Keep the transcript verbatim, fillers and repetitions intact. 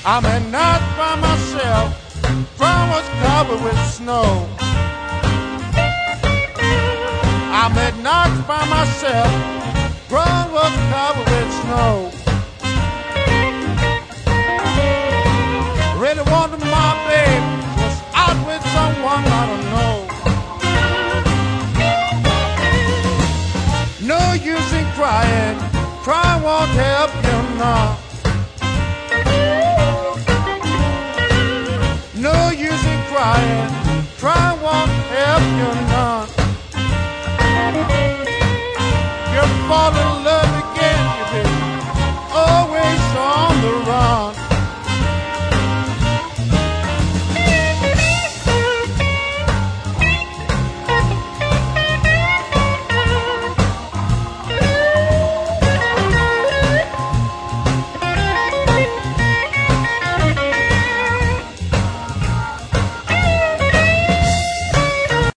I'm at night by myself, ground was covered with snow. I'm at night by myself, ground was covered with snow. Really wanted my baby, was out with someone I don't know. No use in crying, crying won't help you now. No use in crying, crying won't help you now.